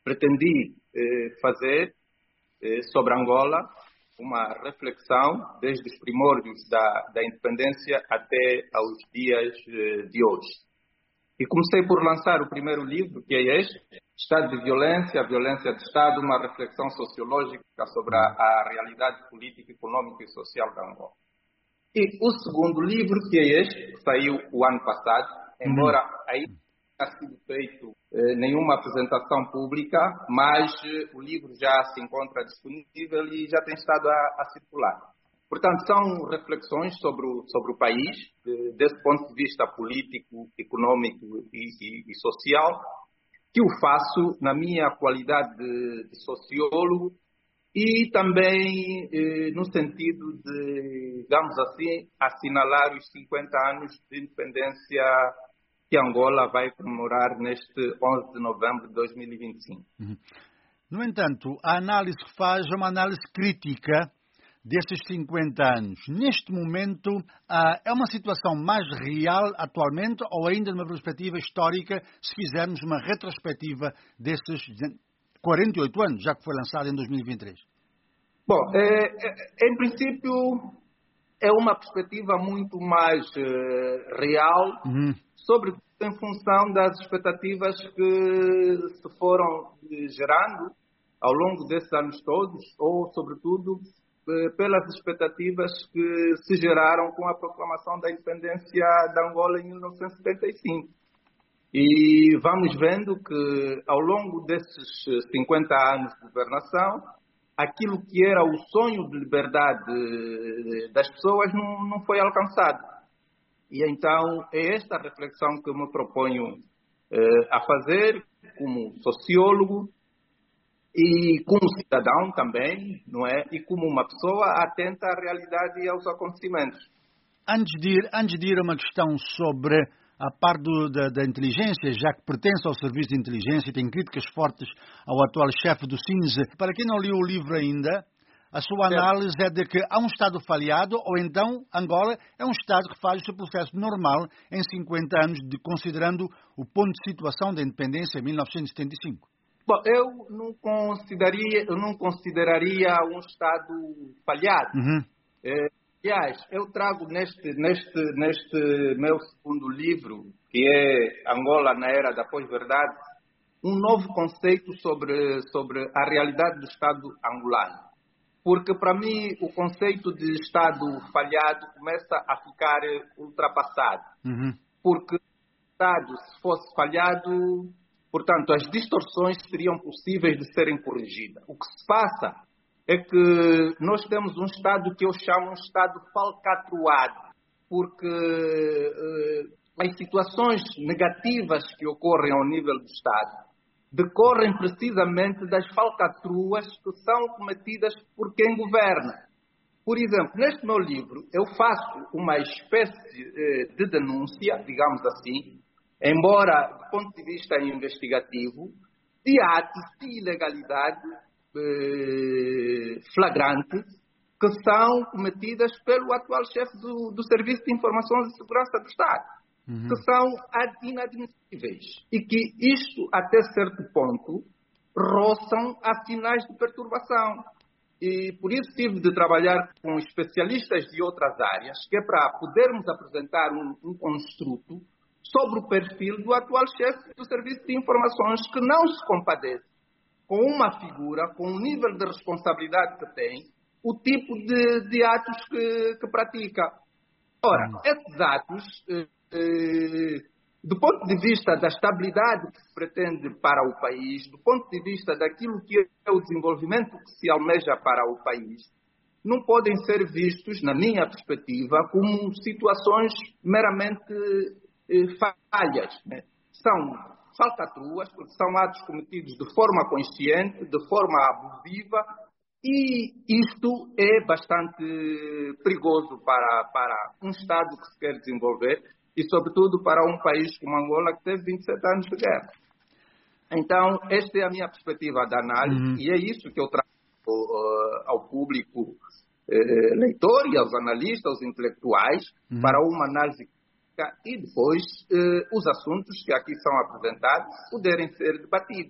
pretendi fazer sobre Angola uma reflexão desde os primórdios da independência até aos dias de hoje. E comecei por lançar o primeiro livro, que é este, Estado de Violência, a Violência de Estado, uma reflexão sociológica sobre a realidade política, econômica e social da Angola. E o segundo livro, que é este, que saiu o ano passado, embora ainda não tenha sido feito nenhuma apresentação pública, mas o livro já se encontra disponível e já tem estado a circular. Portanto, são reflexões sobre o país, desse ponto de vista político, econômico e social, que eu faço na minha qualidade de sociólogo e também no sentido de, digamos assim, assinalar os 50 anos de independência que Angola vai comemorar neste 11 de novembro de 2025. No entanto, a análise que faz é uma análise crítica desses 50 anos. Neste momento, é uma situação mais real atualmente ou ainda numa perspectiva histórica, se fizermos uma retrospectiva desses 48 anos, já que foi lançado em 2023? Bom, em princípio, é uma perspectiva muito mais real, sobretudo em função das expectativas que se foram gerando ao longo desses anos todos, ou, sobretudo, pelas expectativas que se geraram com a proclamação da independência da Angola em 1975. E vamos vendo que, ao longo desses 50 anos de governação, aquilo que era o sonho de liberdade das pessoas não foi alcançado. E então é esta reflexão que eu me proponho a fazer como sociólogo e como cidadão também, não é? E como uma pessoa atenta à realidade e aos acontecimentos. Antes de ir a uma questão sobre a parte da inteligência, já que pertence ao Serviço de Inteligência e tem críticas fortes ao atual chefe do CINSE, para quem não leu o livro ainda, a sua análise é de que há um Estado falhado ou então Angola é um Estado que faz o seu processo normal em 50 anos, considerando o ponto de situação da independência em 1975. Bom, eu não consideraria um Estado falhado. Aliás, eu trago neste meu segundo livro, que é Angola na Era da Pós-Verdade, um novo conceito sobre a realidade do Estado angolano. Porque, para mim, o conceito de Estado falhado começa a ficar ultrapassado. Porque o Estado, se fosse falhado, portanto, as distorções seriam possíveis de serem corrigidas. O que se passa é que nós temos um Estado que eu chamo um Estado falcatruado, porque as situações negativas que ocorrem ao nível do Estado decorrem precisamente das falcatruas que são cometidas por quem governa. Por exemplo, neste meu livro, eu faço uma espécie de denúncia, digamos assim, embora do ponto de vista investigativo, de atos de ilegalidade flagrantes que são cometidas pelo atual chefe do Serviço de Informações e Segurança do Estado, que são inadmissíveis e que isto, até certo ponto, roçam a sinais de perturbação. E por isso tive de trabalhar com especialistas de outras áreas, que é para podermos apresentar um construto sobre o perfil do atual chefe do Serviço de Informações, que não se compadece com uma figura, com o nível de responsabilidade que tem, o tipo de atos que pratica. Ora, esses atos, do ponto de vista da estabilidade que se pretende para o país, do ponto de vista daquilo que é o desenvolvimento que se almeja para o país, não podem ser vistos, na minha perspectiva, como situações meramente falhas, né? São falcatruas, porque são atos cometidos de forma consciente, de forma abusiva, e isto é bastante perigoso para um Estado que se quer desenvolver e, sobretudo, para um país como Angola, que teve 27 anos de guerra. Então, esta é a minha perspectiva de análise e é isso que eu trago ao público leitor e aos analistas, aos intelectuais, para uma análise e depois os assuntos que aqui são apresentados poderem ser debatidos.